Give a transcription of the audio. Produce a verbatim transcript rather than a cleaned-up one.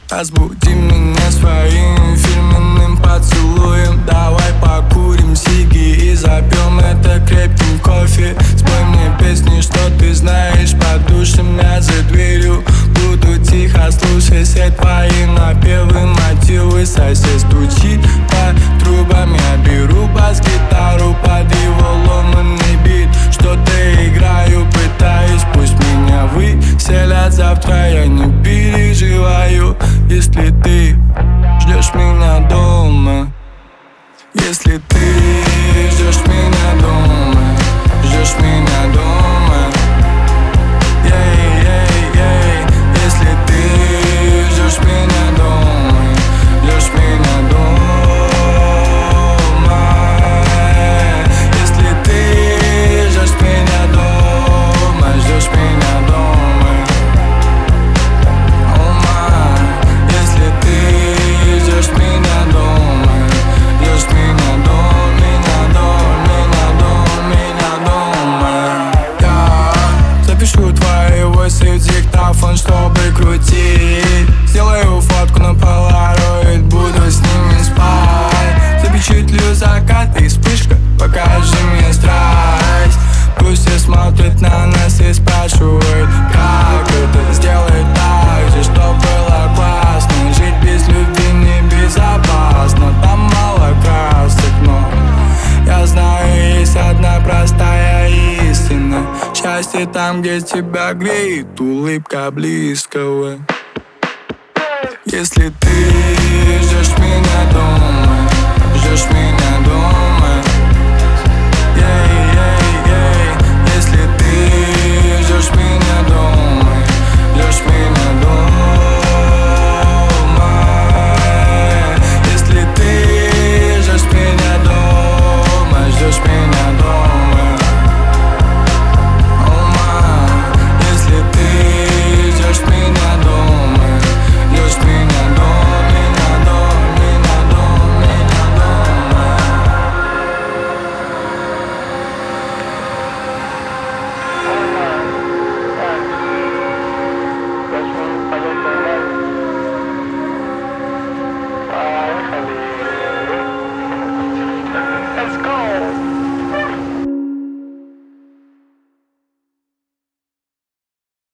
Разбуди меня своим фирменным поцелуем. Давай покурим сиги и запьем это крепким кофе. Спой мне песни, что ты знаешь, подушим меня за дверью. Буду тихо слушать все твои напевы, мотивы. Сосед стучит по трубам, я беру бас-гитару под его ломанный бит. Что-то играю, пытаюсь, пусть меня выселят завтра, я не переживаю. Если ты ждешь меня дома, если ты ждешь меня дома, ждешь меня дома, ей, ей, ей. Если ты ждешь меня дома, ждешь меня дома, если ты ждешь меня дома, ждешь меня дома. Диктофон, чтобы крутить. Сделаю фотку на полароид, буду с ними спать. Запечатлю закат и вспышка, покажи мне страсть. Пусть все смотрят на нас и спрашивают, как это сделать так же, чтоб было классно. Жить без любви небезопасно, там мало красок, но я знаю, есть одна простая истина. Счастье там, где тебя греет улыбка близкого. Если ты ждешь меня дома, ждешь меня дома,